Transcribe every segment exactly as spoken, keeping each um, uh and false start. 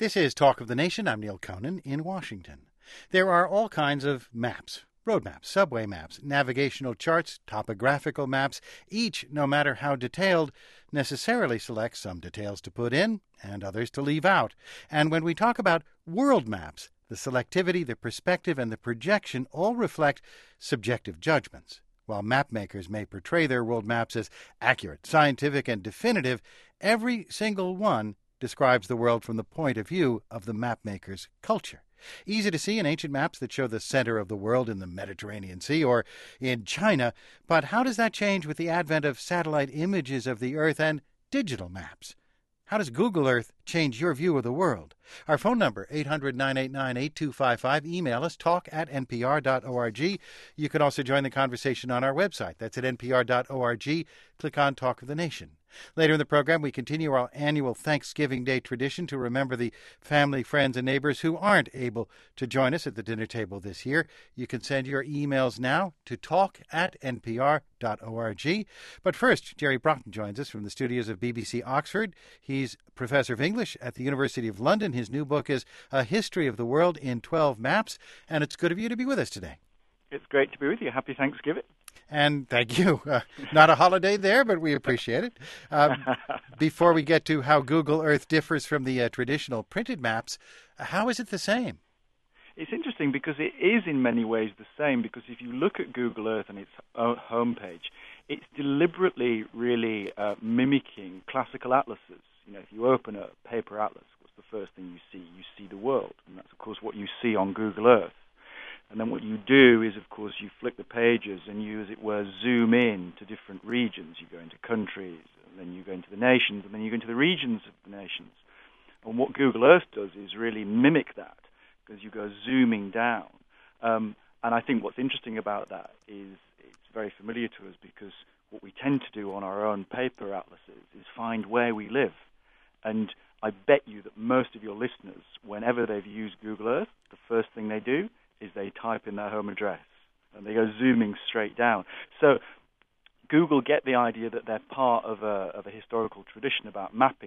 This is Talk of the Nation. I'm Neil Conan in Washington. There are all kinds of maps. Road maps, subway maps, navigational charts, topographical maps. Each, no matter how detailed, necessarily selects some details to put in and others to leave out. And when we talk about world maps, the selectivity, the perspective, and the projection all reflect subjective judgments. While mapmakers may portray their world maps as accurate, scientific, and definitive, every single one describes the world from the point of view of the mapmaker's culture. Easy to see in ancient maps that show the center of the world in the Mediterranean Sea or in China, but how does that change with the advent of satellite images of the Earth and digital maps? How does Google Earth change your view of the world? Our phone number, eight hundred, nine eight nine, eight two five five. Email us, talk at n p r dot org. You can also join the conversation on our website. That's at n p r dot org. Click on Talk of the Nation. Later in the program, we continue our annual Thanksgiving Day tradition to remember the family, friends, and neighbors who aren't able to join us at the dinner table this year. You can send your emails now to talk at n p r dot org. But first, Jerry Broughton joins us from the studios of B B C Oxford. He's professor of English at the University of London. His new book is A History of the World in twelve Maps, and it's good of you to be with us today. It's great to be with you. Happy Thanksgiving. And thank you. Uh, not a holiday there, but we appreciate it. Um, before we get to how Google Earth differs from the uh, traditional printed maps, how is it the same? It's interesting because it is in many ways the same, because if you look at Google Earth and its homepage, it's deliberately really uh, mimicking classical atlases. You know, if you open a paper atlas, what's the first thing you see? You see the world, and that's, of course, what you see on Google Earth. And then what you do is, of course, you flick the pages and you, as it were, zoom in to different regions. You go into countries, and then you go into the nations, and then you go into the regions of the nations. And what Google Earth does is really mimic that, because you go zooming down. Um, and I think what's interesting about that is it's very familiar to us, because what we tend to do on our own paper atlases is find where we live. And I bet you that most of your listeners, whenever they've used Google Earth, the first thing they do is they type in their home address, and they go zooming straight down. So Google get the idea that they're part of a, of a historical tradition about mapping.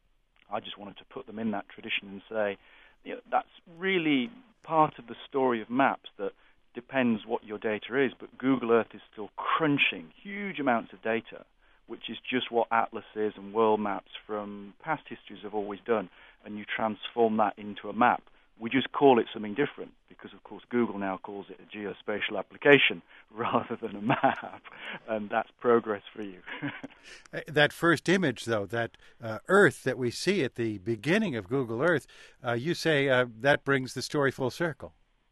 I just wanted to put them in that tradition and say, you know, that's really part of the story of maps, that depends what your data is, but Google Earth is still crunching huge amounts of data, which is just what atlases and world maps from past histories have always done, and you transform that into a map. We just call it something different because, of course, Google now calls it a geospatial application rather than a map, and that's progress for you. That first image, though, that uh, Earth that we see at the beginning of Google Earth, uh, you say uh, that brings the story full circle.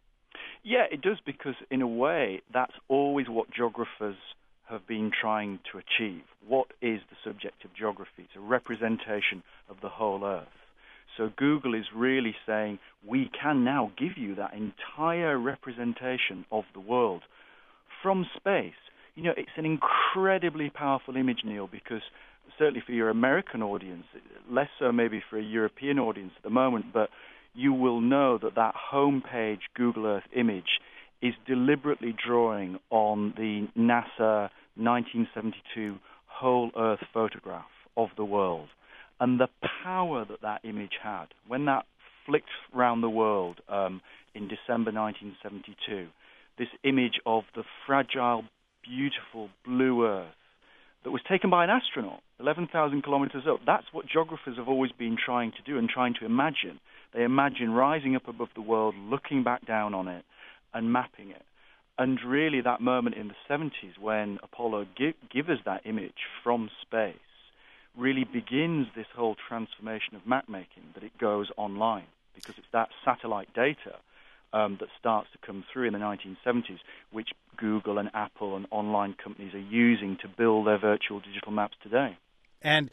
Yeah, it does, because in a way, that's always what geographers have been trying to achieve. What is the subject of geography? It's a representation of the whole Earth. So Google is really saying, we can now give you that entire representation of the world from space. You know, it's an incredibly powerful image, Neil, because certainly for your American audience, less so maybe for a European audience at the moment, but you will know that that homepage Google Earth image is deliberately drawing on the NASA nineteen seventy-two whole Earth photograph of the world. And the power that that image had, when that flicked around the world um, in December nineteen seventy-two, this image of the fragile, beautiful blue Earth that was taken by an astronaut, eleven thousand kilometers up. That's what geographers have always been trying to do and trying to imagine. They imagine rising up above the world, looking back down on it, and mapping it. And really that moment in the seventies when Apollo give, give us that image from space really begins this whole transformation of map making, that it goes online, because it's that satellite data um, that starts to come through in the nineteen seventies, which Google and Apple and online companies are using to build their virtual digital maps today. And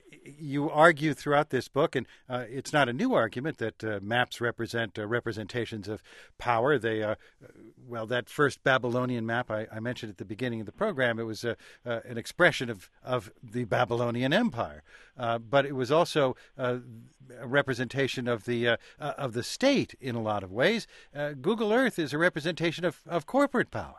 you argue throughout this book, and uh, it's not a new argument, that uh, maps represent uh, representations of power. They, uh, well, that first Babylonian map I, I mentioned at the beginning of the program, it was uh, uh, an expression of, of the Babylonian Empire, uh, but it was also uh, a representation of the uh, uh, of the state in a lot of ways. Uh, Google Earth is a representation of, of corporate power.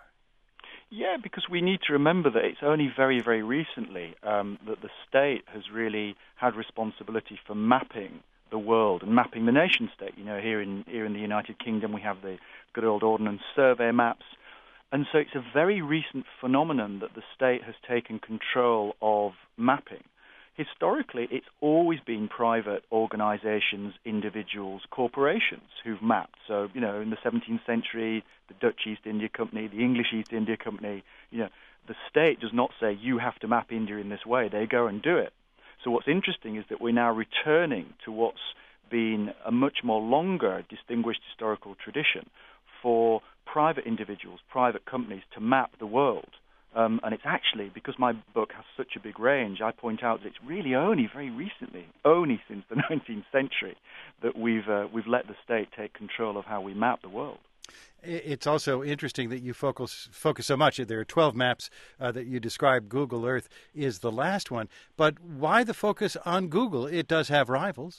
Yeah, because we need to remember that it's only very, very recently um, that the state has really had responsibility for mapping the the world and mapping the nation state. You know, here in here in the United Kingdom, we have the good old Ordnance Survey maps. And so it's a very recent phenomenon that the state has taken control of mapping. Historically, it's always been private organizations, individuals, corporations who've mapped. So, you know, in the seventeenth century, the Dutch East India Company, the English East India Company, you know, the state does not say you have to map India in this way. They go and do it. So what's interesting is that we're now returning to what's been a much more longer distinguished historical tradition for private individuals, private companies to map the world. Um, and it's actually, because my book has such a big range, I point out that it's really only very recently, only since the nineteenth century, that we've uh, we've let the state take control of how we map the world. It's also interesting that you focus focus so much. There are twelve maps uh, that you describe. Google Earth is the last one. But why the focus on Google? It does have rivals.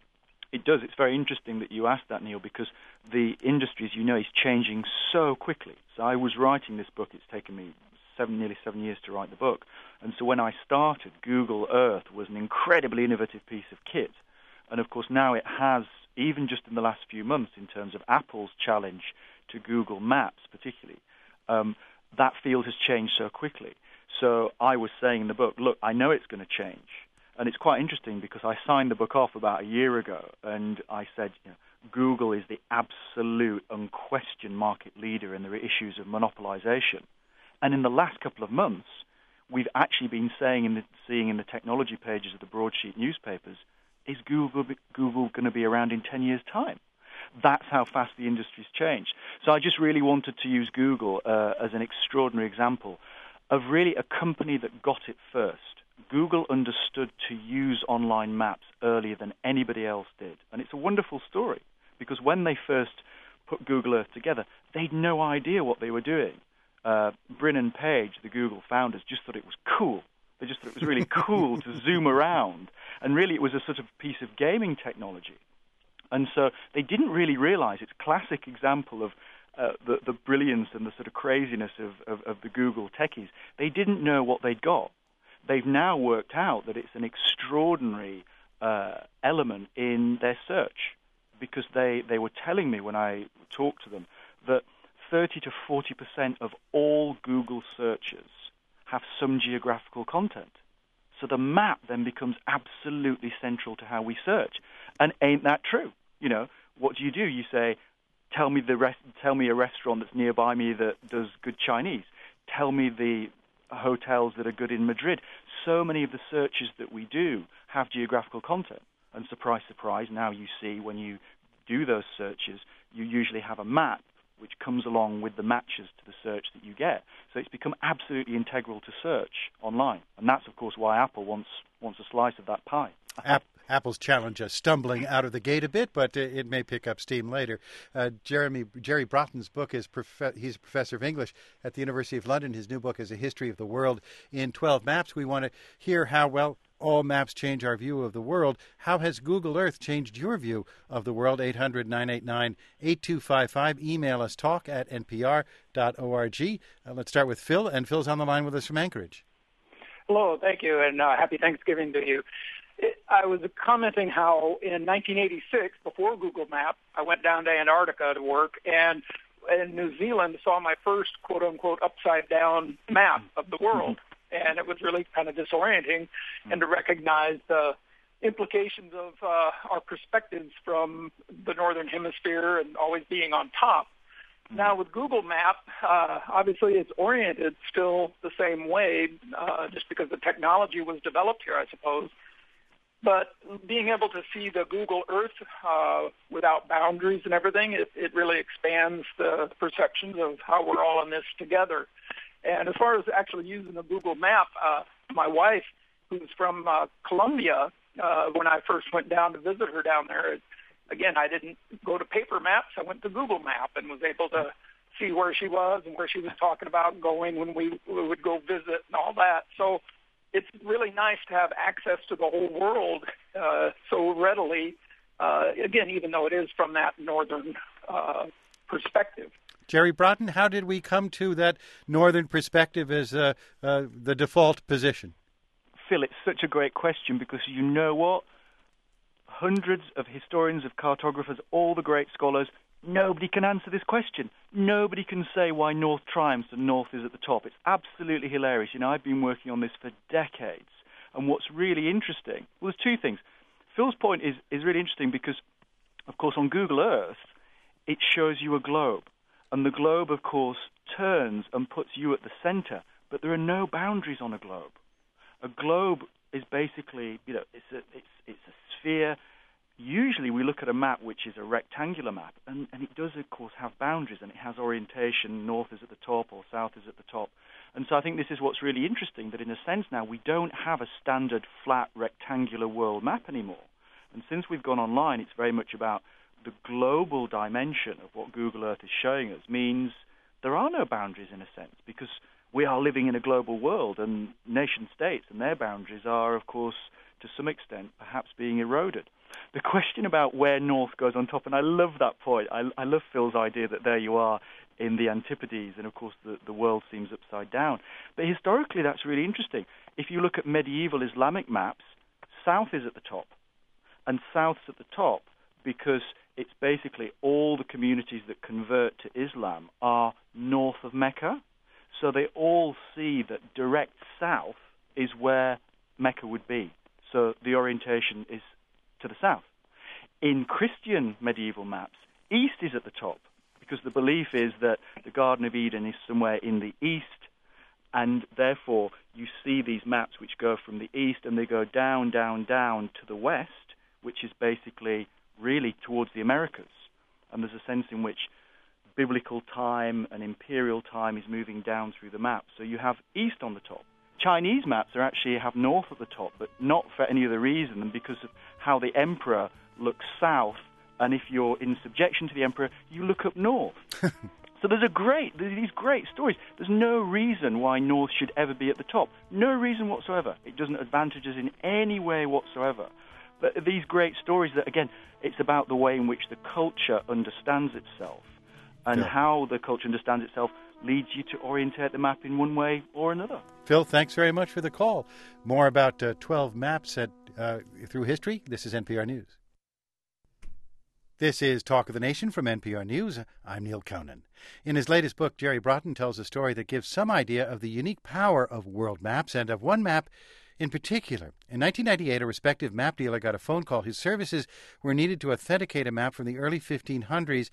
It does. It's very interesting that you asked that, Neil, because the industry, as you know, is changing so quickly. So I was writing this book. It's taken me seven, nearly seven years to write the book. And so when I started, Google Earth was an incredibly innovative piece of kit. And of course now it has, even just in the last few months, in terms of Apple's challenge to Google Maps particularly, um, that field has changed so quickly. So I was saying in the book, look, I know it's going to change. And it's quite interesting because I signed the book off about a year ago, and I said, you know, Google is the absolute, unquestioned market leader in the issues of monopolization. And in the last couple of months, we've actually been saying in the, seeing in the technology pages of the broadsheet newspapers, is Google, Google going to be around in ten years' time? That's how fast the industry's changed. So I just really wanted to use Google uh, as an extraordinary example of really a company that got it first. Google understood to use online maps earlier than anybody else did. And it's a wonderful story, because when they first put Google Earth together, they'd no idea what they were doing. Uh, Brin and Page, the Google founders, just thought it was cool. They just thought it was really cool to zoom around. And really it was a sort of piece of gaming technology. And so they didn't really realize, it's a classic example of uh, the, the brilliance and the sort of craziness of, of, of the Google techies. They didn't know what they'd got. They've now worked out that it's an extraordinary uh, element in their search, because they, they were telling me when I talked to them that thirty to forty percent of all Google searches have some geographical content. So the map then becomes absolutely central to how we search. And ain't that true? You know, what do you do? You say, tell me the rest, tell me a restaurant that's nearby me that does good Chinese. Tell me the hotels that are good in Madrid. So many of the searches that we do have geographical content. And surprise, surprise, now you see when you do those searches, you usually have a map which comes along with the matches to the search that you get. So it's become absolutely integral to search online. And that's, of course, why Apple wants wants a slice of that pie. App- Apple's challenge is stumbling out of the gate a bit, but it may pick up steam later. Uh, Jeremy Jerry Broughton's book is prof- he's a professor of English at the University of London. His new book is A History of the World in twelve Maps. We want to hear how well all maps change our view of the world. How has Google Earth changed your view of the world? eight hundred, nine eight nine, eight two five five. Email us, talk at n p r dot org. Uh, let's start with Phil, and Phil's on the line with us from Anchorage. Hello, thank you, and uh, happy Thanksgiving to you. It, I was commenting how in nineteen eighty-six, before Google Maps, I went down to Antarctica to work, and in New Zealand saw my first quote-unquote upside-down map of the world. And it was really kind of disorienting, and to recognize the implications of uh, our perspectives from the Northern Hemisphere and always being on top. Now with Google Map, uh, obviously it's oriented still the same way, uh, just because the technology was developed here, I suppose. But being able to see the Google Earth uh, without boundaries and everything, it, it really expands the perceptions of how we're all in this together. And as far as actually using the Google Map, uh, my wife, who's from uh, Colombia, uh, when I first went down to visit her down there, again, I didn't go to paper maps. I went to Google Map and was able to see where she was and where she was talking about going when we, we would go visit and all that. So it's really nice to have access to the whole world uh, so readily, uh, again, even though it is from that northern uh, perspective. Jerry Broughton, how did we come to that northern perspective as uh, uh, the default position? Phil, it's such a great question, because you know what? hundreds of historians, of cartographers, all the great scholars. Nobody can answer this question. Nobody can say why north triumphs and north is at the top. It's absolutely hilarious. You know, I've been working on this for decades. And what's really interesting, well, there's two things. Phil's point is, is really interesting because, of course, on Google Earth, it shows you a globe. And the globe, of course, turns and puts you at the center. But there are no boundaries on a globe. A globe is basically, you know, it's a, it's, it's a sphere. Usually we look at a map which is a rectangular map, and, and it does, of course, have boundaries, and it has orientation. North is at the top or south is at the top. And so I think this is what's really interesting, that in a sense now we don't have a standard flat rectangular world map anymore. And since we've gone online, it's very much about the global dimension of what Google Earth is showing us means there are no boundaries in a sense, because we are living in a global world, and nation states and their boundaries are, of course, to some extent, perhaps being eroded. The question about where north goes on top, and I love that point. I, I love Phil's idea that there you are in the Antipodes, and of course the, the world seems upside down. But historically, that's really interesting. If you look at medieval Islamic maps, south is at the top, and south's at the top because it's basically all the communities that convert to Islam are north of Mecca. So they all see that direct south is where Mecca would be. So the orientation is to the south. In Christian medieval maps, east is at the top, because the belief is that the Garden of Eden is somewhere in the east, and therefore you see these maps which go from the east and they go down, down, down to the west, which is basically really towards the Americas. And there's a sense in which biblical time and imperial time is moving down through the map. So you have east on the top. Chinese maps are actually have north at the top, but not for any other reason than because of how the emperor looks south, and if you're in subjection to the emperor, you look up north. So there's a great, there's these great stories. There's no reason why north should ever be at the top. No reason whatsoever. It doesn't advantage us in any way whatsoever. But these great stories that, again, it's about the way in which the culture understands itself, and yeah. how the culture understands itself leads you to orientate the map in one way or another. Phil, thanks very much for the call. More about uh, twelve maps at, uh, through history. This is N P R News. This is Talk of the Nation from N P R News. I'm Neil Conan. In his latest book, Jerry Broughton tells a story that gives some idea of the unique power of world maps and of one map in particular. In nineteen ninety-eight, a respective map dealer got a phone call. His services were needed to authenticate a map from the early fifteen hundreds.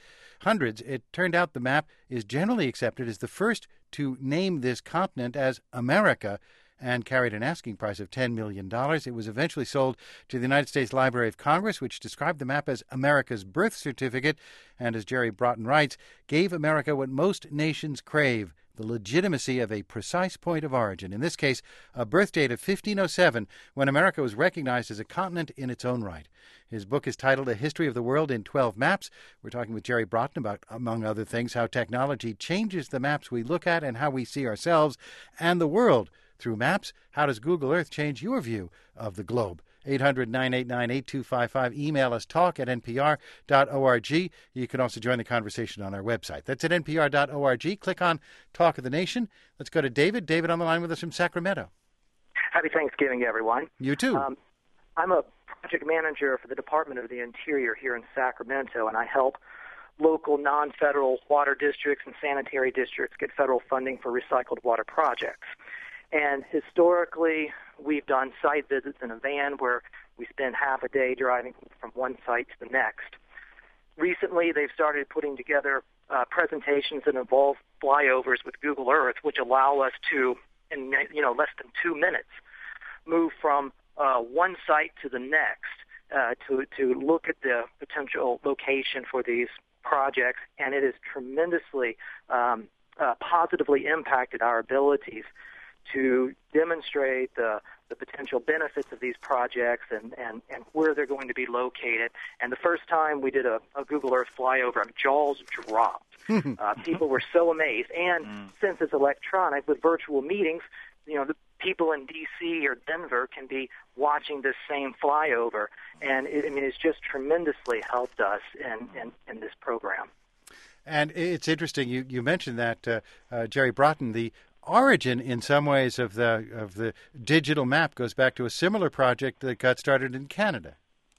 It turned out the map is generally accepted as the first to name this continent as America, and carried an asking price of ten million dollars. It was eventually sold to the United States Library of Congress, which described the map as America's birth certificate, and as Jerry Broughton writes, gave America what most nations crave, the legitimacy of a precise point of origin. In this case, a birth date of fifteen oh seven, when America was recognized as a continent in its own right. His book is titled A History of the World in twelve Maps. We're talking with Jerry Broughton about, among other things, how technology changes the maps we look at and how we see ourselves and the world through maps. How does Google Earth change your view of the globe? eight hundred, nine eight nine, eight two five five. Email us talk at n p r dot org. You can also join the conversation on our website. That's at n p r dot org. Click on Talk of the Nation. Let's go to David. David on the line with us from Sacramento. Happy Thanksgiving, everyone. You too. Um, I'm a project manager for the Department of the Interior here in Sacramento, and I help local non-federal water districts and sanitary districts get federal funding for recycled water projects. And historically, we've done site visits in a van where we spend half a day driving from one site to the next. Recently, they've started putting together uh, presentations that involve flyovers with Google Earth, which allow us to, in you know less than two minutes, move from uh, one site to the next uh, to to look at the potential location for these projects, and it has tremendously um, uh, positively impacted our abilities to demonstrate the, the potential benefits of these projects and, and, and where they're going to be located. And the first time we did a, a Google Earth flyover, our jaws dropped. uh, people were so amazed. And mm. since it's electronic, with virtual meetings, you know, the people in D C or Denver can be watching this same flyover. And, it, I mean, it's just tremendously helped us in, in, in this program. And it's interesting, you, you mentioned that, uh, uh, Jerry Broughton, the origin in some ways of the of the digital map goes back to a similar project that got started in Canada.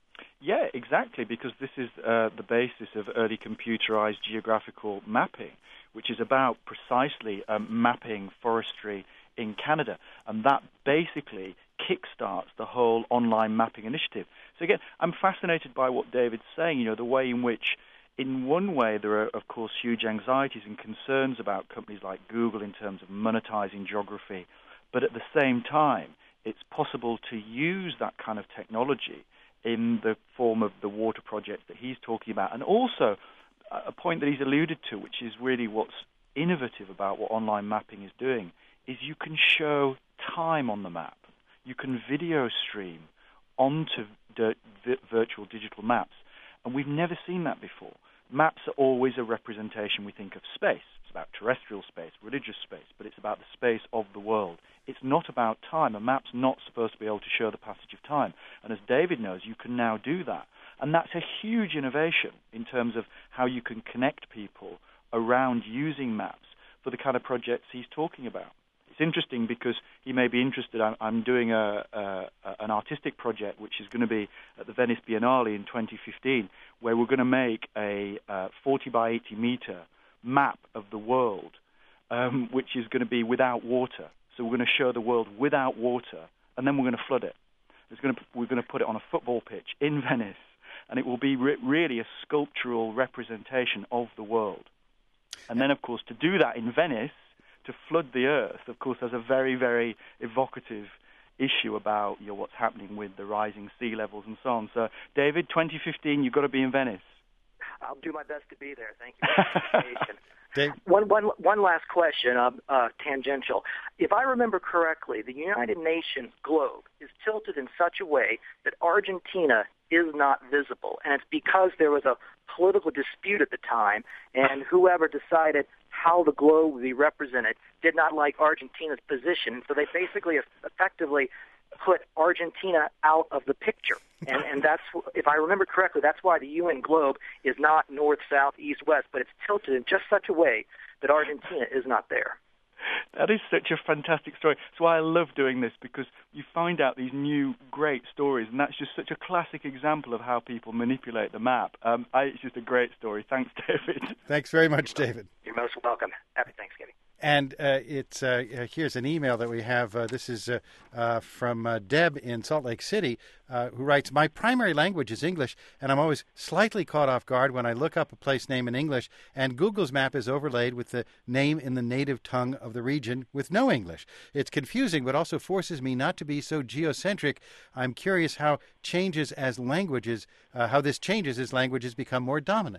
Yeah, exactly, because this is uh, the basis of early computerized geographical mapping, which is about precisely um, mapping forestry in Canada. And that basically kickstarts the whole online mapping initiative. So again, I'm fascinated by what David's saying, you know, the way in which, in one way, there are, of course, huge anxieties and concerns about companies like Google in terms of monetizing geography. But at the same time, it's possible to use that kind of technology in the form of the water projects that he's talking about. And also, a point that he's alluded to, which is really what's innovative about what online mapping is doing, is you can show time on the map. You can video stream onto di- vi- virtual digital maps. And we've never seen that before. Maps are always a representation, we think, of space. It's about terrestrial space, religious space, but it's about the space of the world. It's not about time. A map's not supposed to be able to show the passage of time. And as David knows, you can now do that. And that's a huge innovation in terms of how you can connect people around using maps for the kind of projects he's talking about. It's interesting because he may be interested. I'm, I'm doing a, a, an artistic project which is going to be at the Venice Biennale in twenty fifteen, where we're going to make a uh, forty by eighty meter map of the world, um, which is going to be without water. So we're going to show the world without water, and then we're going to flood it. It's going to, we're going to put it on a football pitch in Venice, and it will be re- really a sculptural representation of the world. And then, of course, to do that in Venice, to flood the earth, of course, there's a very, very evocative issue about, you know, what's happening with the rising sea levels and so on. So, David, twenty fifteen, you've got to be in Venice. I'll do my best to be there. Thank you for the invitation. Dave? One, one, one last question, uh, uh, tangential. If I remember correctly, the United Nations globe is tilted in such a way that Argentina is not visible, and it's because there was a political dispute at the time, and whoever decided how the globe would be represented did not like Argentina's position, so they basically effectively put Argentina out of the picture. And, and that's, if I remember correctly, that's why the U N globe is not north, south, east, west, but it's tilted in just such a way that Argentina is not there. That is such a fantastic story. That's why I love doing this, because you find out these new great stories, and that's just such a classic example of how people manipulate the map. Um, I, it's just a great story. Thanks, David. Thanks very much, David. You're most welcome. Happy Thanksgiving. And uh, it's uh, here's an email that we have. Uh, this is uh, uh, from uh, Deb in Salt Lake City, uh, who writes, "My primary language is English, and I'm always slightly caught off guard when I look up a place name in English, and Google's map is overlaid with the name in the native tongue of the region with no English. It's confusing, but also forces me not to be so geocentric. I'm curious how changes as languages, uh, how this changes as languages become more dominant."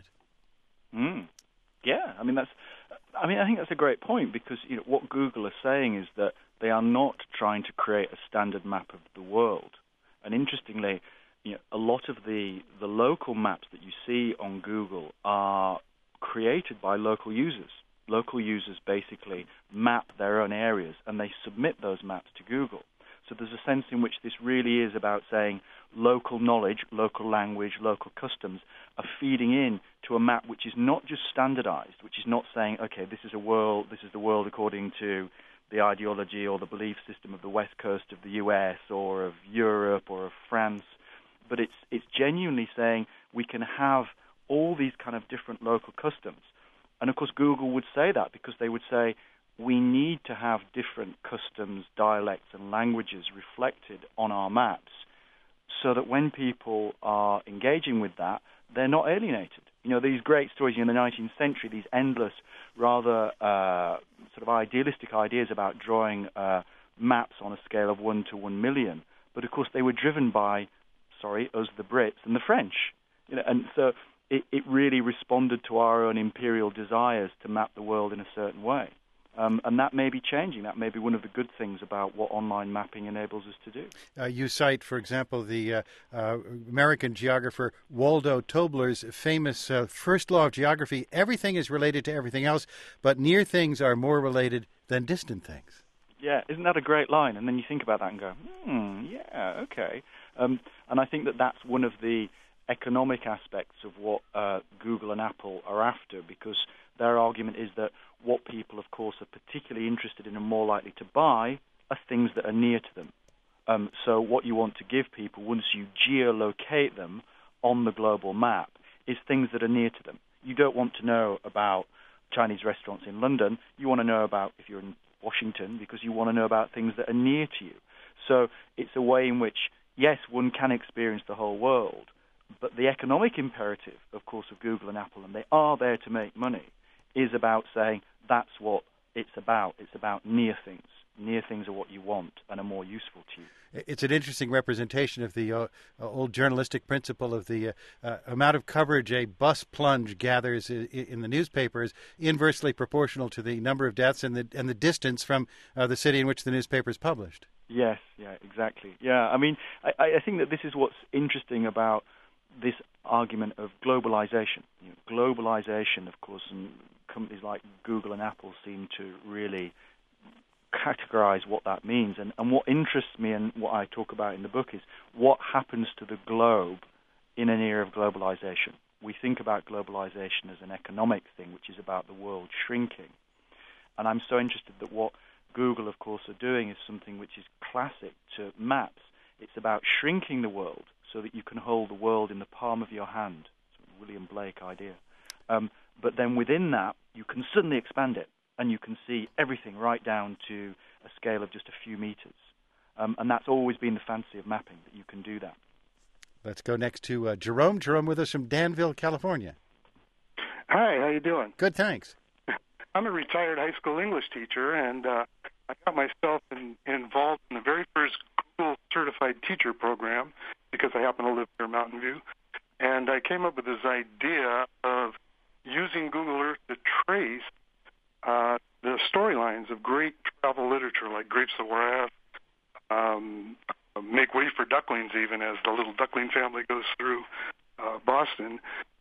Mm. Yeah, I mean that's. I mean, I think that's a great point, because you know what Google are saying is that they are not trying to create a standard map of the world. And interestingly, you know, a lot of the the local maps that you see on Google are created by local users. Local users basically map their own areas, and they submit those maps to Google. So there's a sense in which this really is about saying local knowledge, local language, local customs are feeding in to a map which is not just standardized, which is not saying, okay, this is a world, this is the world according to the ideology or the belief system of the west coast of the U S or of Europe or of France, but it's it's genuinely saying we can have all these kind of different local customs. And of course Google would say that, because they would say, we need to have different customs, dialects, and languages reflected on our maps so that when people are engaging with that, they're not alienated. You know, these great stories in the nineteenth century, these endless, rather uh, sort of idealistic ideas about drawing uh, maps on a scale of one to one million. But, of course, they were driven by, sorry, us, the Brits, and the French. You know, and so it, it really responded to our own imperial desires to map the world in a certain way. Um, and that may be changing. That may be one of the good things about what online mapping enables us to do. Uh, you cite, for example, the uh, uh, American geographer Waldo Tobler's famous uh, first law of geography: everything is related to everything else, but near things are more related than distant things. Yeah, isn't that a great line? And then you think about that and go, hmm, yeah, okay. Um, and I think that that's one of the economic aspects of what uh, Google and Apple are after, because their argument is that what people, of course, are particularly interested in and more likely to buy are things that are near to them. Um, so what you want to give people, once you geolocate them on the global map is things that are near to them. You don't want to know about Chinese restaurants in London. You want to know about, if you're in Washington, because you want to know about things that are near to you. So it's a way in which, yes, one can experience the whole world, but the economic imperative, of course, of Google and Apple, and they are there to make money, is about saying that's what it's about. It's about near things. Near things are what you want and are more useful to you. It's an interesting representation of the uh, old journalistic principle of the uh, uh, amount of coverage a bus plunge gathers in, in the newspaper is inversely proportional to the number of deaths and the and the distance from uh, the city in which the newspaper is published. Yes, yeah, exactly. Yeah, I mean, I, I think that this is what's interesting about this argument of globalization. You know, globalization, of course, and companies like Google and Apple seem to really categorize what that means. And, and what interests me and what I talk about in the book is what happens to the globe in an era of globalization. We think about globalization as an economic thing, which is about the world shrinking. And I'm so interested that what Google, of course, are doing is something which is classic to maps. It's about shrinking the world so that you can hold the world in the palm of your hand. It's a William Blake idea. Um, but then within that, you can suddenly expand it, and you can see everything right down to a scale of just a few meters. Um, and that's always been the fancy of mapping, that you can do that. Let's go next to uh, Jerome. Jerome with us from Danville, California. Hi, how you doing? Good, thanks. I'm a retired high school English teacher, and uh, I got myself in, involved in the very first Google Certified Teacher program because I happen to live near Mountain View. And I came up with this idea of using Google Earth to trace uh, the storylines of great travel literature like Grapes of Wrath, um, Make Way for Ducklings, even as the little duckling family goes through uh, Boston.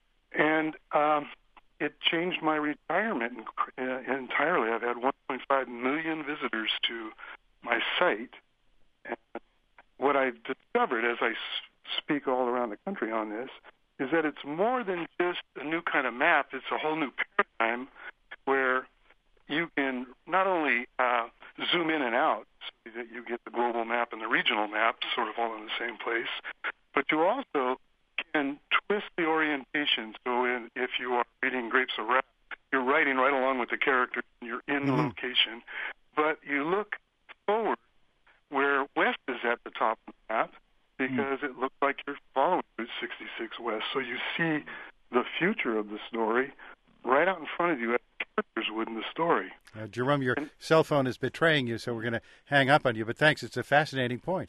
And um, it changed my retirement entirely. I've had one point five million visitors to my site. And what I've discovered as I speak all around the country on this is that it's more than just a new kind of map. It's a whole new paradigm where you can not only uh, zoom in and out so that you get the global map and the regional map sort of all in the same place, but you also can twist the orientation. So in, if you are reading Grapes of Wrath, you're writing right along with the characters and you're in mm-hmm. the location. But you look forward where west is at the top of the map because mm-hmm. it looks like you're following Route sixty-six West. So you see the future of the story right out in front of you as characters would in the story. Uh, Jerome, your and, cell phone is betraying you, so we're going to hang up on you. But thanks. It's a fascinating point.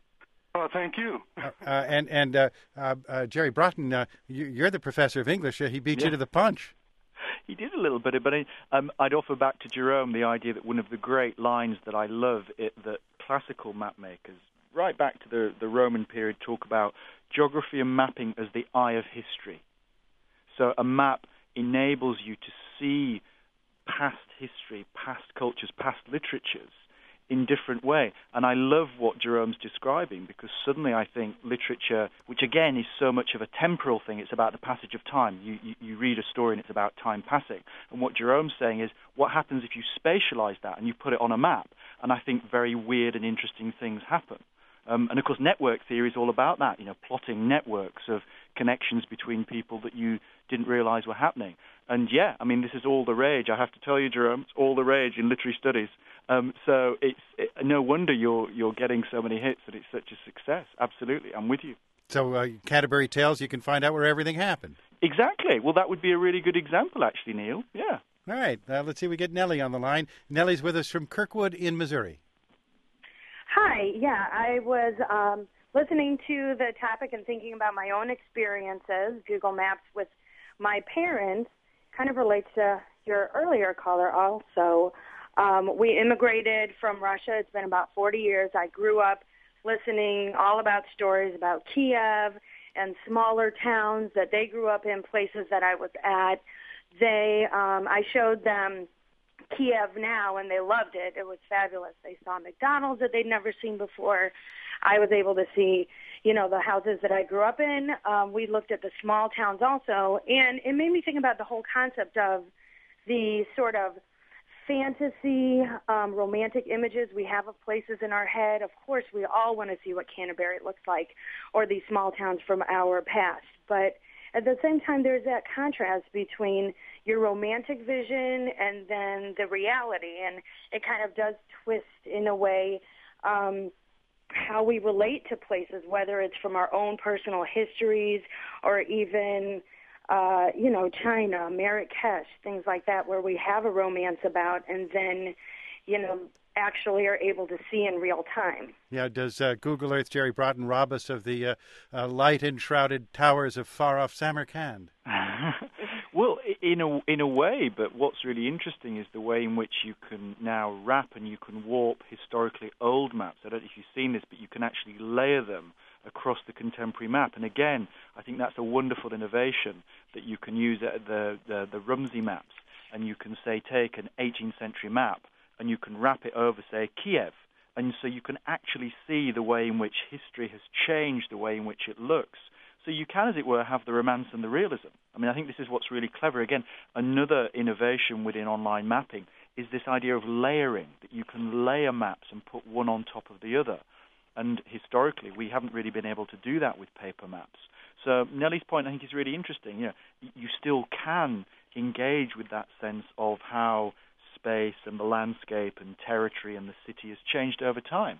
Oh, thank you. uh, uh, and and uh, uh, uh, Jerry Broughton, uh, you, you're the professor of English. Uh, he beat yeah. you to the punch. He did a little bit, but I, um, I'd offer back to Jerome the idea that one of the great lines that I love, it, that classical map makers, right back to the, the Roman period, talk about geography and mapping as the eye of history. So a map enables you to see past history, past cultures, past literatures in different way. And I love what Jerome's describing, because suddenly I think literature, which again is so much of a temporal thing, it's about the passage of time. You, you, you read a story and it's about time passing. And what Jerome's saying is, what happens if you spatialize that and you put it on a map? And I think very weird and interesting things happen. Um, and of course, network theory is all about that, you know, plotting networks of connections between people that you didn't realize were happening. And yeah, I mean, this is all the rage. I have to tell you, Jerome, it's all the rage in literary studies. Um, so it's it, no wonder you're you're getting so many hits and it's such a success. Absolutely, I'm with you. So uh, Canterbury Tales, you can find out where everything happened. Exactly. Well, that would be a really good example, actually, Neil. Yeah. All right. Uh, let's see. We get Nellie on the line. Nellie's with us from Kirkwood in Missouri. Hi. Yeah, I was um, listening to the topic and thinking about my own experiences. Google Maps with my parents kind of relates to your earlier caller also. Um, we immigrated from Russia. It's been about forty years. I grew up listening all about stories about Kiev and smaller towns that they grew up in, places that I was at. They, um, I showed them Kiev now, and they loved it. It was fabulous. They saw McDonald's that they'd never seen before. I was able to see, you know, the houses that I grew up in. Um, we looked at the small towns also, and it made me think about the whole concept of the sort of fantasy, um, romantic images we have of places in our head. Of course, we all want to see what Canterbury looks like or these small towns from our past. But at the same time, there's that contrast between your romantic vision and then the reality. And it kind of does twist, in a way, um, how we relate to places, whether it's from our own personal histories or even Uh, you know, China, Marrakesh, things like that, where we have a romance about and then, you know, actually are able to see in real time. Yeah, does uh, Google Earth Jerry Broughton rob us of the uh, uh, light-enshrouded towers of far-off Samarkand? Well, in a, in a way, but what's really interesting is the way in which you can now wrap and you can warp historically old maps. I don't know if you've seen this, but you can actually layer them across the contemporary map. And again, I think that's a wonderful innovation that you can use at the, the, the Rumsey maps. And you can, say, take an eighteenth century map and you can wrap it over, say, Kiev. And so you can actually see the way in which history has changed, the way in which it looks. So you can, as it were, have the romance and the realism. I mean, I think this is what's really clever. Again, another innovation within online mapping is this idea of layering, that you can layer maps and put one on top of the other. And historically, we haven't really been able to do that with paper maps. So Nellie's point, I think, is really interesting. You know, you still can engage with that sense of how space and the landscape and territory and the city has changed over time.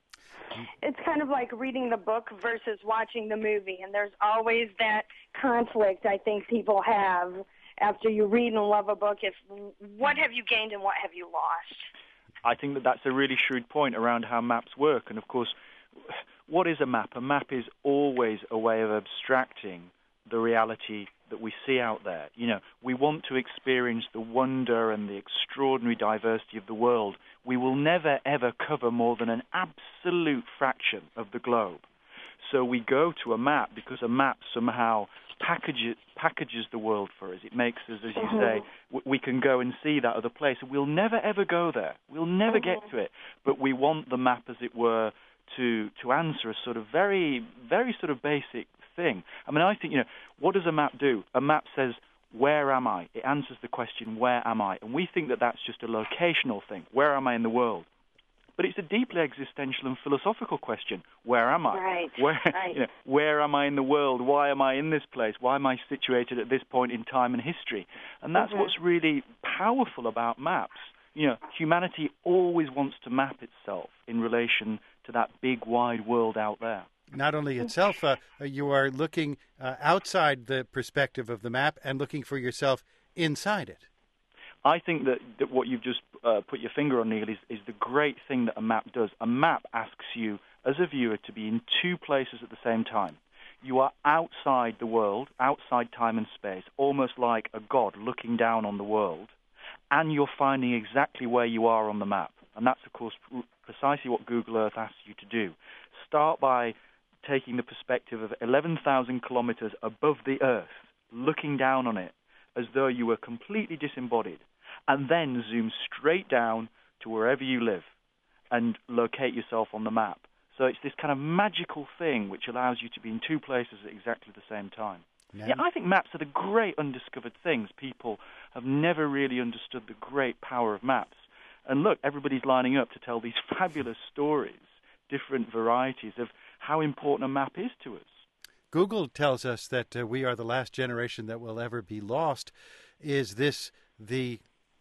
It's kind of like reading the book versus watching the movie, and there's always that conflict I think people have after you read and love a book. If what have you gained and what have you lost? I think that that's a really shrewd point around how maps work. And, of course, what is a map? A map is always a way of abstracting the reality that we see out there. You know, we want to experience the wonder and the extraordinary diversity of the world. We will never, ever cover more than an absolute fraction of the globe. So we go to a map because a map somehow packages, packages the world for us. It makes us, as you mm-hmm. say, w- we can go and see that other place. We'll never, ever go there. We'll never mm-hmm. get to it. But we want the map, as it were, to, to answer a sort of very, very sort of basic thing. I mean, I think, you know, what does a map do? A map says, where am I? It answers the question, where am I? And we think that that's just a locational thing. Where am I in the world? But it's a deeply existential and philosophical question. Where am I? Right. Where, right. You know, where am I in the world? Why am I in this place? Why am I situated at this point in time and history? And that's mm-hmm. what's really powerful about maps. You know, humanity always wants to map itself in relation to that big, wide world out there. Not only itself, uh, you are looking uh, outside the perspective of the map and looking for yourself inside it. I think that, that what you've just uh, put your finger on, Neil, is, is the great thing that a map does. A map asks you, as a viewer, to be in two places at the same time. You are outside the world, outside time and space, almost like a god looking down on the world, and you're finding exactly where you are on the map. And that's, of course, precisely what Google Earth asks you to do. Start by taking the perspective of eleven thousand kilometers above the Earth, looking down on it as though you were completely disembodied, and then zoom straight down to wherever you live and locate yourself on the map. So it's this kind of magical thing which allows you to be in two places at exactly the same time. Yeah, yeah I think maps are the great undiscovered things. People have never really understood the great power of maps. And look, everybody's lining up to tell these fabulous stories, different varieties of how important a map is to us. Google tells us that uh, we are the last generation that will ever be lost. Is this the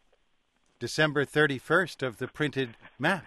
December thirty-first of the printed map?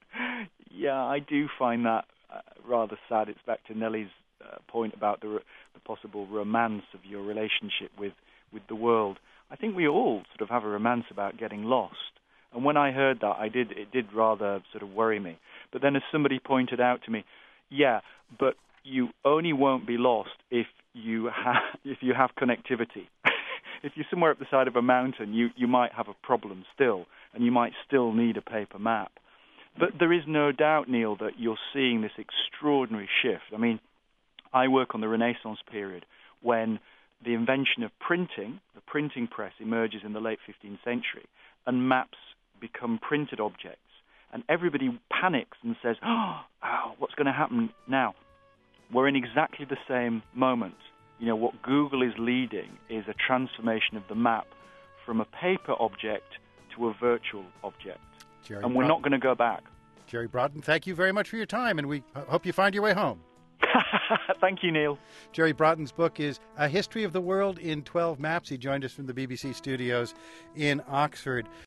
Yeah, I do find that uh, rather sad. It's back to Nellie's uh, point about the, the possible romance of your relationship with, with the world. I think we all sort of have a romance about getting lost. And when I heard that, I did it did rather sort of worry me. But then as somebody pointed out to me, yeah, but you only won't be lost if you have if you have connectivity. If you're somewhere up the side of a mountain, you, you might have a problem still, and you might still need a paper map. But there is no doubt, Neil, that you're seeing this extraordinary shift. I mean, I work on the Renaissance period when the invention of printing, the printing press, emerges in the late fifteenth century, and maps become printed objects. And everybody panics and says, oh, oh what's going to happen now? We're in exactly the same moment. You know, what Google is leading is a transformation of the map from a paper object to a virtual object. Jerry and we're Broughton. not going to go back. Jerry Broughton, thank you very much for your time, and we hope you find your way home. Thank you, Neil. Jerry Broughton's book is A History of the World in twelve Maps. He joined us from the B B C studios in Oxford.